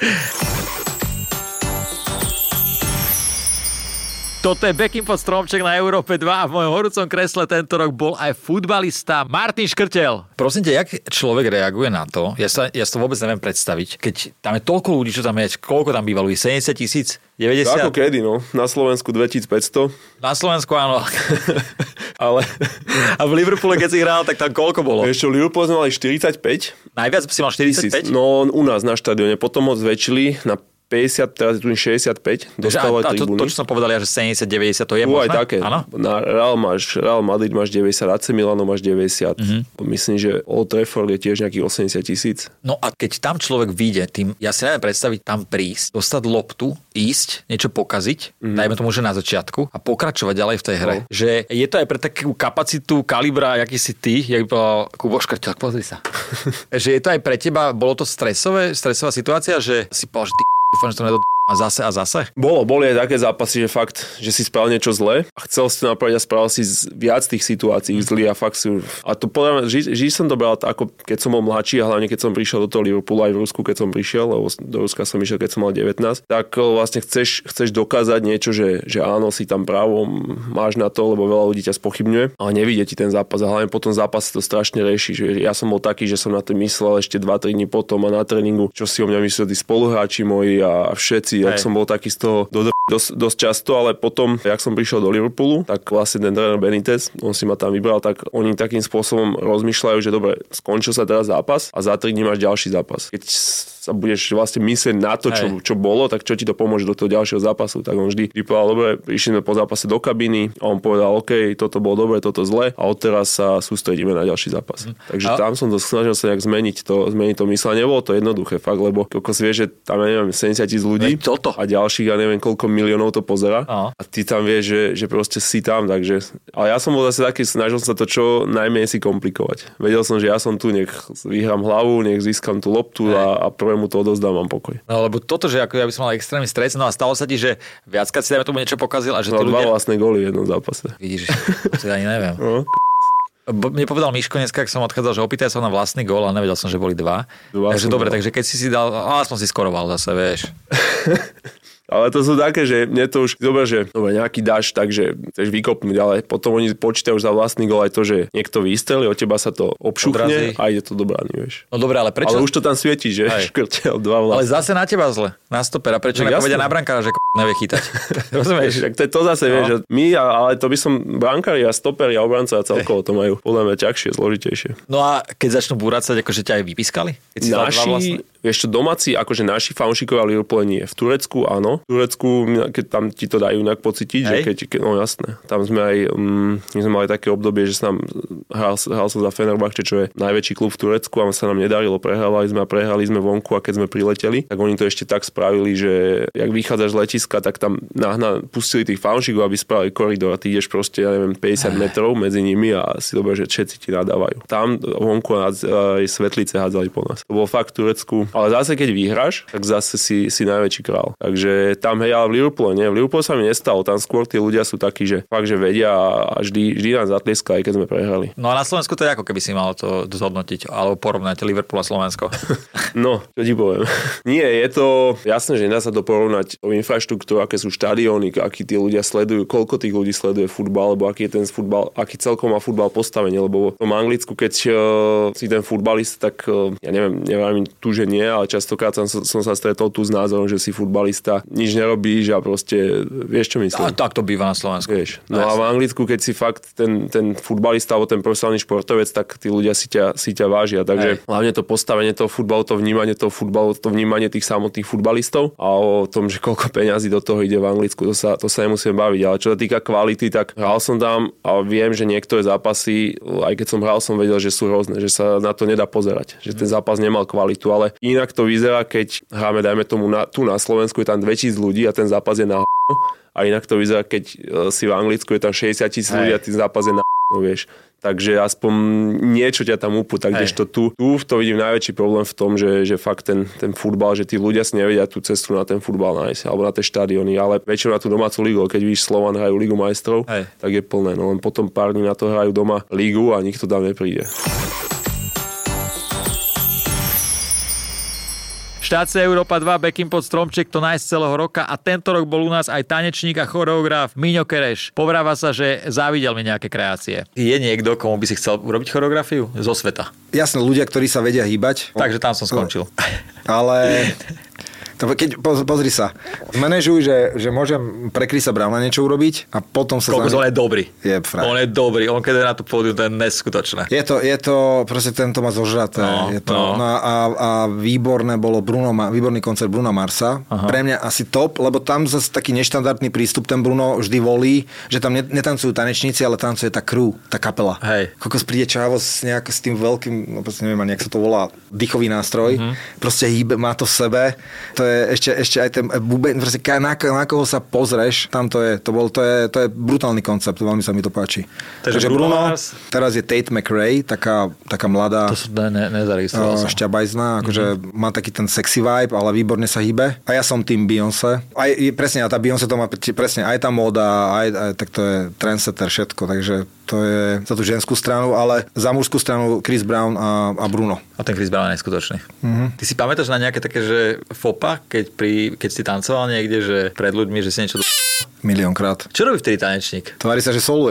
Toto je Bekim pod stromček na Európe dva a v mojom horúcom kresle tento rok bol aj futbalista Martin Škrtel. Prosím ťa, jak človek reaguje na to? Ja sa, ja sa to vôbec neviem predstaviť. Keď tam je toľko ľudí, čo tam je, koľko tam bývalo? sedemdesiat tisíc? deväťdesiat? Ako kedy, no. Na Slovensku dvetisícpäťsto. Na Slovensku áno. Ale a v Liverpoole, keď si hral, tak tam koľko bolo? Ešte v Liverpoole sme mali štyridsaťpäť. Najviac si mal štyridsaťpäť? No, u nás na štadióne. Potom ho zväčšili na päťdesiat, teraz je tu šesťdesiatpäť. Dostalo aj tribúny. A to, to, čo som povedal, ja, že sedemdesiat deväťdesiat, to je Bú, možné? Aj také. Áno? Na Real, máš, Real Madrid máš deväťdesiat, á cé Milano máš deväťdesiat. Mm-hmm. Myslím, že Old Trafford je tiež nejakých osemdesiat tisíc. No a keď tam človek vyjde, tým, ja si neviem predstaviť tam prísť, dostať loptu, ísť, niečo pokaziť, mm-hmm. dajme tomu, že na začiatku a pokračovať ďalej v tej hre. No. Že je to aj pre takú kapacitu kalibra, jaký si ty, jak by povedal Kubo Škrtel, pozri sa. Že je to aj pre teba, bolo to stresové, stresová situácia, že si povedal, že ty dúfam, že to nedot... A zase a zase? Bolo, boli aj také zápasy, že fakt, že si spravil niečo zlé a chcel si to napraviť a spravil si viac tých situácií mm. zlý a fakt si... A to podľa mňa, ži, ži som to bral ako keď som bol mladší a hlavne keď som prišiel do toho Liverpoolu aj v Rusku, keď som prišiel, lebo do Ruska som išiel, keď som mal devätnásť, tak vlastne chceš, chceš dokázať niečo, že, že áno, si tam právo, máš na to, lebo veľa ľudí ťa spochybňuje, ale nevidie ti ten zápas a hlavne potom zápas to strašne rieši. Že ja som bol taký, že som na to myslel ešte dva tri dní potom a na tréningu, čo si o mňa mysleli spoluhráči moji a všetci, ak som bol taký z toho do dosť, dosť často, ale potom, jak som prišiel do Liverpoolu, tak vlastne ten tréner Benitez, on si ma tam vybral, tak oni takým spôsobom rozmýšľajú, že dobre, skončil sa teraz zápas a za tri dní máš ďalší zápas. Keď sa budeš vlastne myslieť na to, čo, čo bolo, tak čo ti to pomôže do toho ďalšieho zápasu. Tak on vždy vypovedal, dobre, prišli sme po zápase do kabíny a on povedal, OK, toto bolo dobre, toto zle a odteraz sa sústredíme na ďalší zápas. Mm. Takže a... tam som to snažil sa nejak zmeniť to, zmeniť to myslenie. Nebolo to jednoduché, fakt, lebo ako si vieš, že tam ja neviem, sedemdesiat tisíc ľudí toto. A ďalších, ja neviem, koľko miliónov to pozerá. A, a ty tam vieš, že, že proste si tam, takže... Ale ja som bol zase taký, snažil sa to čo najmenej si komplikovať. Vedel som, že ja som tu, nech vyhrám hlavu, nech získam tú loptu a, a prvému to odozdám, mám pokoj. No lebo toto, že ako ja by som mal extrémny stres, no a stalo sa ti, že viackrát si dajme tomu niečo pokazil a že no, tí ľudia... dva vlastné góly v jednom zápase. Vidíš, to ani neviem. No. Mne povedal Miško dneska, ak som odchádzal, že opýtaj sa na vlastný gól a nevedel som, že boli dva. dva takže dobre, takže keď si si dal, aspoň si skoroval zase, vieš. Ale to sú také, že mne to už dobre, že dobre, nejaký dáš, takže chceš vykopnúť, ale potom oni počítajú za vlastný gól aj to, že niekto vystrelí, od teba sa to obšuchne a ide to do brány, vieš. No dobre, ale prečo? Ale už to tam svieti, že Škrtel dva vlastne. Ale zase na teba zle, na stopera. Prečo nepovedia na brankára, že k*** nevie chytať? Rozumieš? Tak to je to zase, no. Vieš, že my, ale to by som brankári a stoperi a obranca a celkovo to majú podľa mňa ťažšie, zložitejšie. No a keď začnú búracať, akože ťa aj vypískali? Naši, vieš čo, domáci, akože naši fanúšikovia Liverpoole nie. V Turecku áno. V Turecku, keď tam ti to dajú inak pocítiť, že keď, keď, no jasné. Tam sme aj, mm, my sme mali také obdobie, že sa nám hral, hral sa za Fenerbahče, čo je najväčší klub v Turecku a sa nám nedarilo, prehrávali sme a prehrali sme vonku a keď sme prileteli, tak oni to ešte tak spravili, že jak vychádzaš z letiska, tak tam nahna pustili tých fanúšikov, aby spravili koridor a ty ideš proste, ja neviem, päťdesiat metrov medzi nimi a si dobre, že všetci ti nadávajú. Tam vonku aj svetlice hádzali po nás. To bolo fakt v Turecku. Ale zase keď vyhráš, tak zase si, si najväčší král. Takže tam hej, ale v Liverpoole nie. V Liverpoole sa mi nestalo. Tam skôr tí ľudia sú takí, že fakt, že vedia a vždy, vždy nás zatlieskali, keď sme prehrali. No a na Slovensku to je ako keby si mal to zhodnotiť alebo porovnať Liverpool a Slovensko. No, čo ti poviem. Nie, je to jasné, že nedá sa to porovnať o infraštruktúru, aké sú štadióny, akí tí ľudia sledujú, koľko tých ľudí sleduje futbal, alebo aký je ten futbal, aký celkom má futbal postavenie, lebo v tom Anglicku, keď uh, si ten futbalista, tak uh, ja neviem, neviem tu, že nie, ale častokrát som, som sa stretol tu s názorom, že si futbalista nič nerobíš a proste vieš, čo myslím. A tak to býva na Slovensku. Vieš. No a v Anglicku, keď si fakt ten, ten futbalista alebo ten profesionálny športovec, tak tí ľudia si ťa, si ťa vážia. Takže Hej. hlavne to postavenie toho futbalu, to vnímanie toho futbalu, to vnímanie tých samotných futbalistov a o tom, že koľko peňazí do toho ide v Anglicku, to sa, to sa nemusím baviť. Ale čo sa týka kvality, tak hral som tam a viem, že niektoré zápasy, aj keď som hral, som vedel, že sú hrozné, že sa na to nedá pozerať, že ten zápas nemal kvalitu, ale inak to vyzerá, keď hráme, dajme tomu, na, tu na Slovensku je tam dvetisíc ľudí a ten zápas je na a inak to vyzerá, keď si v Anglicku je tam šesťdesiat tisíc ľudí a ten zápas je na no vieš. Takže aspoň niečo ťa tam upúta, kdežto tu, tu to vidím najväčší problém v tom, že, že fakt ten, ten futbal, že tí ľudia si nevedia tú cestu na ten futbal nájsť, alebo na tie štadióny, ale väčšinou na tú domácu ligu, keď víš, Slovan hrajú Ligu majstrov, Hej. tak je plné, no len potom pár dní na to hrajú doma ligu a nikto tam nepríde. Štáce Európa dva, Bekim pod stromček, to nájsť celého roka a tento rok bol u nás aj tanečník a choreograf Miňo Kereš. Povráva sa, že závidel mi nejaké kreácie. Je niekto, komu by si chcel urobiť choreografiu zo sveta? Jasné, ľudia, ktorí sa vedia hýbať. Takže tam som skončil. Ale... Keď, pozri sa, manažuj, že, že môžem pre Chrisa Browna niečo urobiť a potom sa... Koľko on je dobrý. Je on je dobrý, on keď je na tú pódium, to je neskutočné. Je to, je to, proste tento má zožraté. No, je to, no. No a, a výborné bolo Bruno, výborný koncert Bruna Marsa. Aha. Pre mňa asi top, lebo tam zase taký neštandardný prístup ten Bruno vždy volí, že tam netancujú tanečníci, ale tancuje tá crew, tá kapela. Hej. Kokos príde Čávo s, nejak, s tým veľkým, no proste neviem, nejak sa to volá, dýchový nástroj. Uh-huh. Proste hýbe, má to v sebe. To je ešte, ešte aj ten bubeň, proste na, na koho sa pozrieš, tam to je, to bol, to je, to je brutálny koncept, veľmi sa mi to páči. Takže, Takže Bruno, Mars... teraz je Tate McRae, taká, taká mladá, to som ne, nezaregistroval som. Šťabajzná, akože mm-hmm. má taký ten sexy vibe, ale výborne sa hýbe. A ja som tým Beyoncé. Aj, presne, a tá Beyoncé to má presne, aj tá móda, aj, aj tak to je trendsetter všetko, takže to je za tú ženskú stranu, ale za mužskú stranu Chris Brown a, a Bruno. A ten Chris Brown je neskutočný. Mm-hmm. Ty si pamätáš na nejaké také, že fopa, keď, pri, keď si tancoval niekde, že pred ľuďmi, že si niečo... Miliónkrát. Čo robí vtedy tanečník? Tvári sa, že soluje.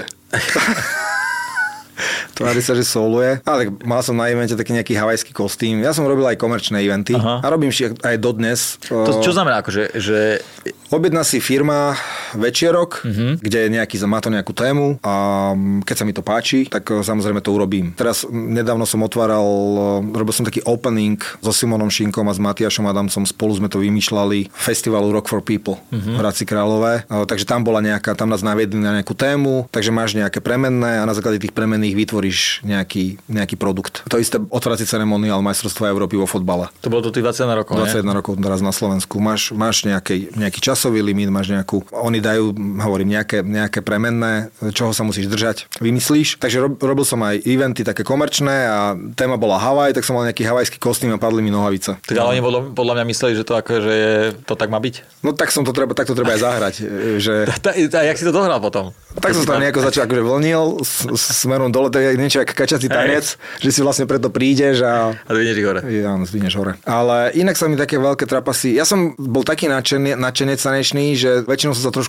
Tvári sa, že soluje. Ale tak mal som na evente taký nejaký havajský kostým. Ja som robil aj komerčné eventy. Aha. A robím si aj dodnes. To čo znamená? Akože, že... Objedná si firma večierok, uh-huh. kde je nejaký, má to nejakú tému a keď sa mi to páči, tak samozrejme to urobím. Teraz nedávno som otváral, robil som taký opening so Simonom Šinkom a s Matiášom Adamcom. Spolu sme to vymýšľali. Festivalu Rock for People uh-huh. v Hradci Králové. Takže tam bola nejaká, tam nás naviedli na nejakú tému, takže máš nejaké premenné a na základe tých premenných vytvoríš nejaký, nejaký produkt. To isté otvárací ceremoniál majstrovstva Európy vo fotbale. To bolo to tých dvadsaťjeden rokov, dvadsaťjeden rokov teraz na Slovensku. Máš, máš nejaký, nejaký časový limit, máš nejakú, oni dajú, hovorím, nejaké, nejaké premenné, čoho sa musíš držať, vymyslíš. Takže rob, robil som aj eventy také komerčné a téma bola Havaj, tak som mal nejaký havajský kostým a padli mi nohavice. Tak ale oni podľa, podľa mňa mysleli, že to akože je, to tak má byť? No tak som to treba, tak to treba aj zahrať. Že... A jak si to dohral potom? Tak som tam nejako začal akože vlnil smerom dole, to je niečo ako kačací tanec, že si vlastne preto prídeš a... A zdvihneš hore. Ja, zdvihneš hore. Ale inak sa mi také veľké trapasy... Ja som bol taký nadšenec tanečný, že väčšinou som sa trošku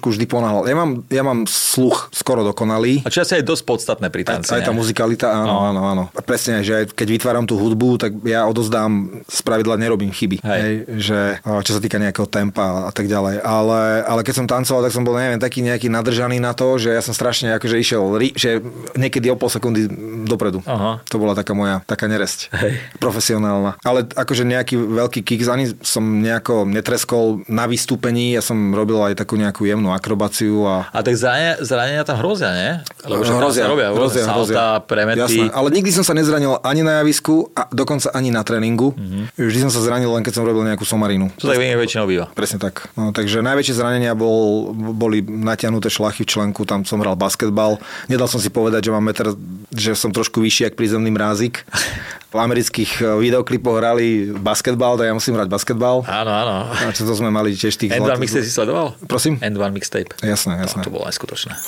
trošku vždy ponáhľal. Ja mám, ja mám sluch skoro dokonalý. A čo asi aj dosť podstatné pri tanci. Aj, aj tá muzikalita, áno, no. áno, áno. A presne, že aj keď vytváram tú hudbu, tak ja odozdám, spravidla nerobím chyby. Hej. Hej, že čo sa týka nejakého tempa a tak ďalej. Ale, ale keď som tancoval, tak som bol, neviem, taký nejaký nadržaný na to, že ja som strašne akože išiel, že niekedy o pol sekundy dopredu. Aha. To bola taká moja, taká neresť. Hej. Profesionálna. Ale akože nejaký veľký kick, ani som nejako netreskol na vystúpení, ja som robil aj takú nejakú jemnú akrobáciu. A, a tak zranenia, zranenia tam hrozia, nie? Lebo že hrozia, tam sa robia, hrozia, salta, hrozia. premety. Jasné. Ale nikdy som sa nezranil ani na javisku a dokonca ani na tréningu. Mm-hmm. Vždy som sa zranil len keď som robil nejakú somarinu. To tak väčšinou býva. Presne tak. No, takže najväčšie zranenia bol, boli natiahnuté šlachy v členku, tam som hral basketbal. Nedal som si povedať, že mám meter, že som trošku vyšší jak prízemný mrázik. V amerických videoklipoch hrali basketbal, tak ja musím hrať basketbal. Áno, áno. A čo to sme mali tiež tých... End One Mixtape si sledoval? Prosím? End One Mixtape. Jasné, jasné. No, to bolo neskutočné.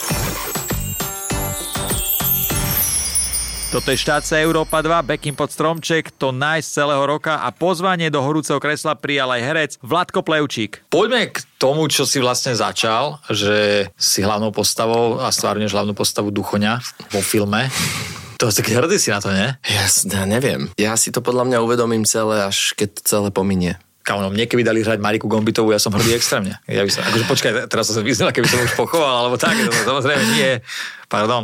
Toto je štátce Európa dva, Bekim pod stromček, to nice celého roka a pozvanie do horúceho kresla prijal aj herec Vladko Plevčík. Poďme k tomu, čo si vlastne začal, že si hlavnou postavou a stvárňuješ hlavnú postavu Duchoňa vo filme. To je taký hrdý si na to, nie? Ja neviem. Ja si to podľa mňa uvedomím celé, až keď to celé pominie. Kámo, mne keby dali hrať Mariku Gombitovú, ja som hrdý extrémne. Ja by som, akože počkaj, teraz som sa vyznal, keby som už pochoval, alebo tak, to samozrejme nie, pardon,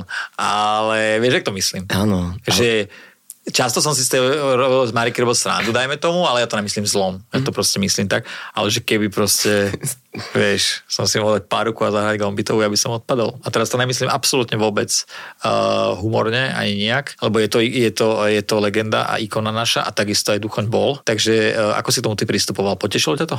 ale vieš, jak to myslím? Áno. Že často som si z toho robil z Mariky robil srandu, dajme tomu, ale ja to nemyslím zlom. Ja to proste myslím tak, ale že keby proste, vieš, som si mohol dať páruku a zahrať Gombitovú, ja by som odpadol. A teraz to nemyslím absolútne vôbec uh, humorne, ani nejak, lebo je to, je, to, je to legenda a ikona naša a takisto aj Duchoň bol. Takže uh, ako si tomu ty pristupoval? Potešilo ťa to?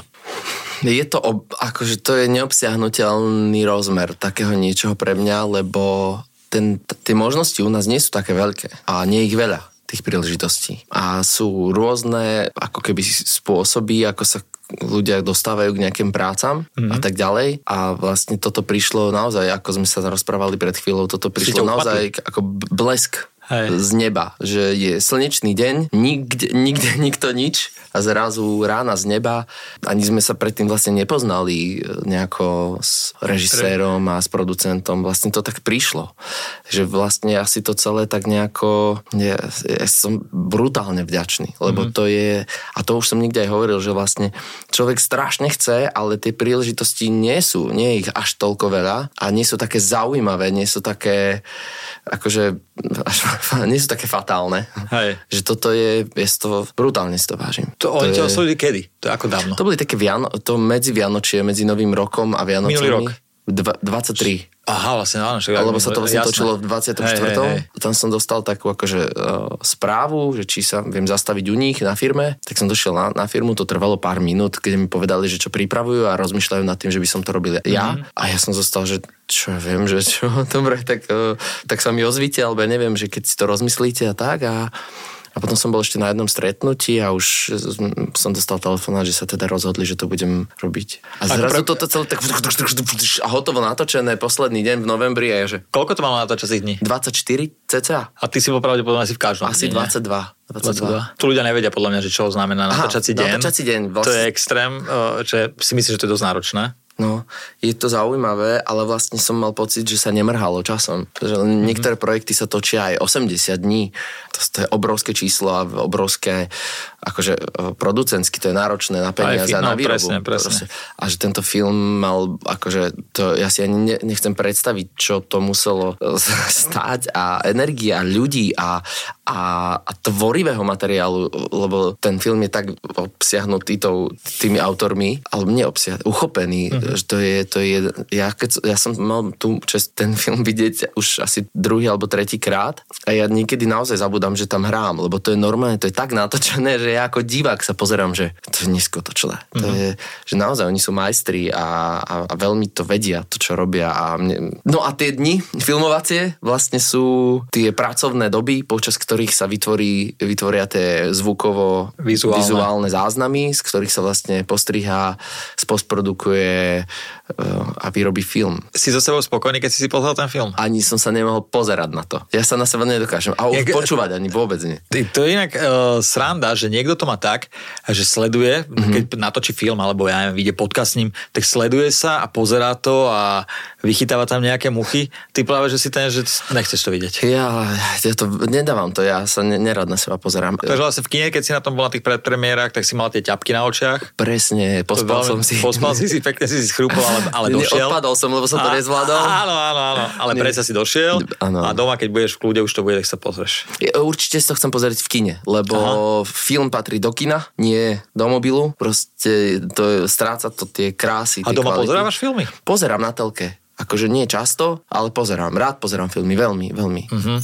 Je to, ob, akože to je neobsiahnuteľný rozmer takého niečoho pre mňa, lebo ten, tie možnosti u nás nie sú také veľké a nie ich veľa tých príležitostí. A sú rôzne ako keby spôsoby, ako sa ľudia dostávajú k nejakým prácam mm-hmm. a tak ďalej. A vlastne toto prišlo naozaj, ako sme sa rozprávali pred chvíľou, toto prišlo naozaj ako blesk. Hej. Z neba, že je slnečný deň, nikde, nikde nikto nič a zrazu rána z neba. Ani sme sa predtým vlastne nepoznali nejako s režisérom a s producentom. Vlastne to tak prišlo. Takže vlastne asi to celé tak nejako... Ja, ja som brutálne vďačný, lebo mm-hmm. to je... A to už som niekde aj hovoril, že vlastne človek strašne chce, ale tie príležitosti nie sú. Nie je ich až toľko veľa a nie sú také zaujímavé, nie sú také... akože až, nie sú také fatálne. Hej. Že toto je, je to brutálne si to vážim. To, to oni ťa oslovili kedy? To je ako dávno? To boli také Viano, to medzi Vianočie, medzi Novým rokom a Vianocami. Minulý rok? Dva, dvadsaťtri. Aha, vlastne áno. Však Alebo sa to vlastne jasné. Točilo v dvadsiatom štvrtom Hej, hej, hej. Tam som dostal takú akože uh, správu, že či sa viem zastaviť u nich na firme. Tak som došiel na, na firmu, to trvalo pár minút, keď mi povedali, že čo pripravujú a rozmýšľajú nad tým, že by som to robil ja. Mm-hmm. A ja som zostal, že čo ja viem, že čo, dobre, tak, uh, tak sa mi ozvíte, alebo ja neviem, že keď si to rozmyslíte a tak a A potom som bol ešte na jednom stretnutí a už som dostal telefonát, že sa teda rozhodli, že to budem robiť. A zrazu pre... toto celé tak a hotovo natočené posledný deň v novembri. A že... Koľko to malo natáčacích dní? dvadsaťštyri cca. A ty si bol pravdepodobne asi v každom. Asi dni, dvadsaťdva. dvadsaťdva. Tu ľudia nevedia podľa mňa, že čo znamená natáčací deň. Natáčací deň. Vlastne... To je extrém, že si myslíš, že to je dosť náročné. No, je to zaujímavé, ale vlastne som mal pocit, že sa nemrhalo časom. Že niektoré mm-hmm. projekty sa točia aj osemdesiat dní. To, to je obrovské číslo a obrovské, akože producentsky, to je náročné na peniaze a na no, výrobu. Presne, presne. A že tento film mal, akože, to ja si ani nechcem predstaviť, čo to muselo stáť a energia ľudí a, a, a tvorivého materiálu, lebo ten film je tak obsiahnutý tými autormi, ale neobsiahnutý, uchopený. Mm-hmm. To je, to je, ja, keď, ja som mal tu čest ten film vidieť už asi druhý alebo tretí krát a ja niekedy naozaj zabudám, že tam hrám, lebo to je normálne, to je tak natočené, že ja ako divák sa pozerám, že to je neskutočné. Mm-hmm. To je, že naozaj oni sú majstri a, a, a veľmi to vedia, to čo robia. A mne... No a tie dni filmovacie vlastne sú tie pracovné doby, počas ktorých sa vytvorí, vytvoria tie zvukovo vizuálne. vizuálne záznamy, z ktorých sa vlastne postrihá spostprodukuje a vyrobí film. Si so sebou spokojný, keď si si pozrel ten film? Ani som sa nemohol pozerať na to. Ja sa na seba nedokážem. A už Jak... počúvať ani vôbec nie. To je inak uh, sranda, že niekto to má tak, že sleduje, mm-hmm. keď natočí film, alebo ja neviem, vyjde podcast s ním, tak sleduje sa a pozerá to a vychytáva tam nejaké muchy. Ty práve, že si ten, že nechceš to vidieť. Ja, ja to nedávam to, ja sa ne, nerad na seba pozerám. Takže vlastne v kine, keď si na tom bol na tých predpremiérach, tak si mal tie ťapky na očiach. Presne, pospal veľmi, som si. Pospal si si, pekne si si schrúpol, ale, ale došiel. Odpadol som, lebo som to nezvládol. Áno, áno, áno, ale predsa si došiel áno. A doma, keď budeš v kľude, už to bude, tak sa pozrieš. Určite si to chcem pozrieť v kine, lebo Aha. film patrí do kina, nie do mobilu. Proste to stráca to tie krásy. A tie doma kvality. Pozerávaš filmy? Pozerám na telke. Akože nie často, ale pozerám. Rád pozerám filmy, veľmi, veľmi. Uh-huh.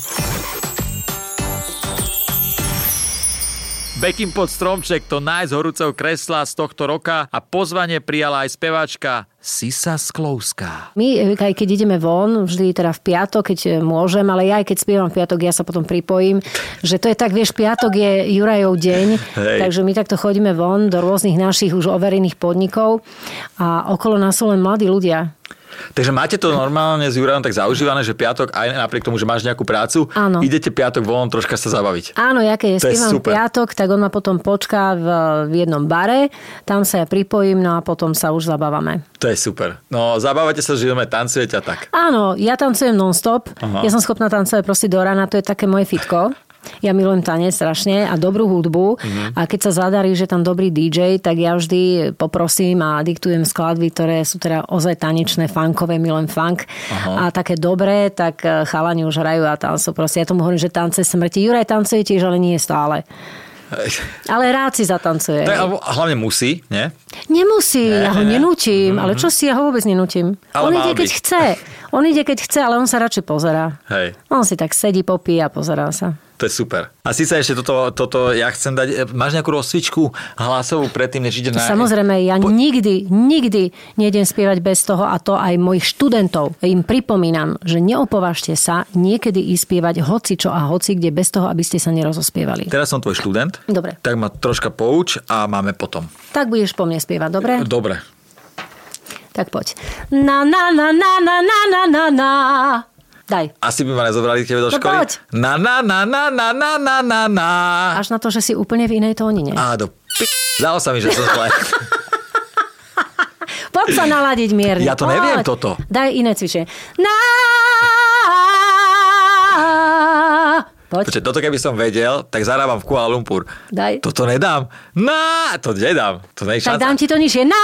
Bekim pod stromček, to najzhorúceho kresla z tohto roka a pozvanie prijala aj speváčka Sisa Sklouská. My, aj keď ideme von, vždy teda v piatok, keď môžem, ale ja aj keď spievam v piatok, ja sa potom pripojím, že to je tak, vieš, piatok je Jurajov deň, Hej. takže my takto chodíme von do rôznych našich už overených podnikov a okolo nás sú len mladí ľudia. Takže máte to normálne s Jurajom tak zaužívané, že piatok, aj napriek tomu, že máš nejakú prácu, Áno. idete piatok von troška sa zabaviť. Áno, ja keď spievam piatok, tak on ma potom počká v, v jednom bare, tam sa ja pripojím, no a potom sa už zabávame. To je super. No, zabávate sa, žijeme, tancujete a tak. Áno, ja tancujem non-stop, Aha. ja som schopná tancovať proste do rána, to je také moje fitko. Ja milujem tanec strašne a dobrú hudbu mm-hmm. a keď sa zadarí, že tam dobrý dý džej, tak ja vždy poprosím a diktujem skladby, ktoré sú teda ozaj tanečné, funkové, milujem funk Aha. a také dobré, tak chalani už hrajú a tam sú proste, ja tomu hovorím, že tance smrti. Juraj tancuje tiež, ale nie stále. Ale rád si zatancuje. Tak, hlavne musí, nie? Nemusí, ne, ja ho ne, nenúčim, ne. ale čo si, ja ho vôbec nenúčim. Ale on ide, keď byť. chce. On ide, keď chce, ale on sa radšej pozerá. Hej. On si tak sedí, popí a pozerá sa. To je super. A si sa ešte toto, toto ja chcem dať, máš nejakú rozcvičku hlasovú predtým, než ide na... Samozrejme, ja po... nikdy, nikdy nejdem spievať bez toho a to aj mojich študentov. Im pripomínam, že neopovažte sa niekedy ísť spievať hoci čo a hoci kde bez toho, aby ste sa nerozospievali. Teraz som tvoj študent. Dobre. Tak ma troška pouč a máme potom. Tak budeš po mne spievať, dobre? Dobre. Tak poď. Na na na na na na na na na. Daj. Asi by ma nezobrali k tebe do no školy. Poď. Na na na na na na na na na. Až na to, že si úplne v inej tónine. Á, do p***. Zdalo sa mi, že som zle. Poď sa naladiť mierne. Ja to Poď. neviem toto. Daj iné cvičenie. Na. Poď. Počkej, toto keby som vedel, tak zarábam v Kuala Lumpur. Daj. Toto nedám. Na, to nedám. To nie je šanca. Tak dám ti to nižšie. Na.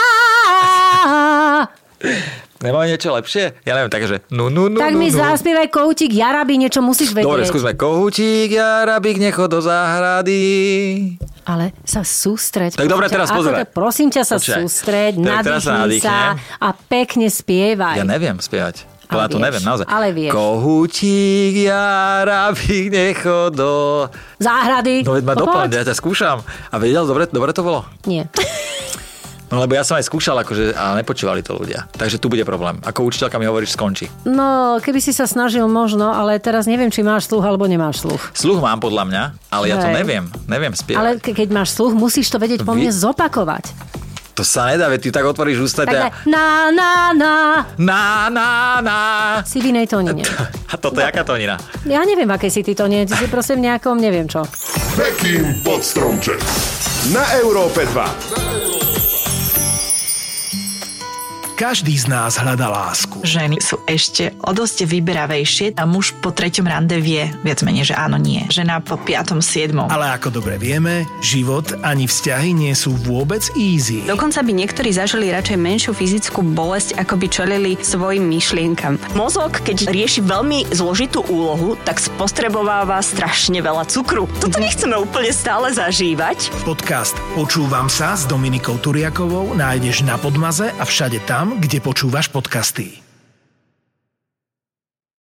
Nemáme niečo lepšie? Ja neviem, takže nu, nu, nu, tak nu, mi nu. zaspievaj Kohútik Jarabík, niečo musíš vedieť. Dobre, skúsme. Kohútik Jarabík, nechod do záhrady. Ale sa sústreď. Tak dobre, teraz pozeraj. Prosím ťa sa Počkej. sústreď, nadýchni sa, sa a pekne spievaj. Ja neviem spievať. Ale to vieš, neviem, naozaj. Ale vieš. Kohútik Jarabík, nechod do záhrady. No veď ma doplň, ja ťa skúšam. A vedel, dobre, dobre to bolo? Nie. No lebo ja som aj skúšal, akože, a nepočúvali to ľudia. Takže tu bude problém. Ako učiteľka mi hovoríš, skončí. No, keby si sa snažil možno, ale teraz neviem, či máš sluch alebo nemáš sluch. Sluch mám podľa mňa, ale Hej. ja to neviem. Neviem spievať. Ale ke- keď máš sluch, musíš to vedieť po mne Vy... zopakovať. To sa nedá, veď ty tak otvoríš ústa. Tak na, na, na. Na, na, na. Si v inej tónine. A toto je aká tónina? Ja neviem, v akej si ty tónine. Ty si prosím v nejakom, neviem čo. Bekim pod stromček. Na Európe dva. Každý z nás hľadá lásku. Ženy sú ešte o dosť vyberavejšie a muž po treťom rande vie viac menej, že áno, nie. Žena po piatom, siedmom. Ale ako dobre vieme, život ani vzťahy nie sú vôbec easy. Dokonca by niektorí zažili radšej menšiu fyzickú bolesť, ako by čelili svojim myšlienkam. Mozog, keď rieši veľmi zložitú úlohu, tak spostrebováva strašne veľa cukru. Toto nechceme úplne stále zažívať. Podcast Počúvam sa s Dominikou Turiakovou nájdeš na Podmaze a všade tam, kde počúvaš podcasty.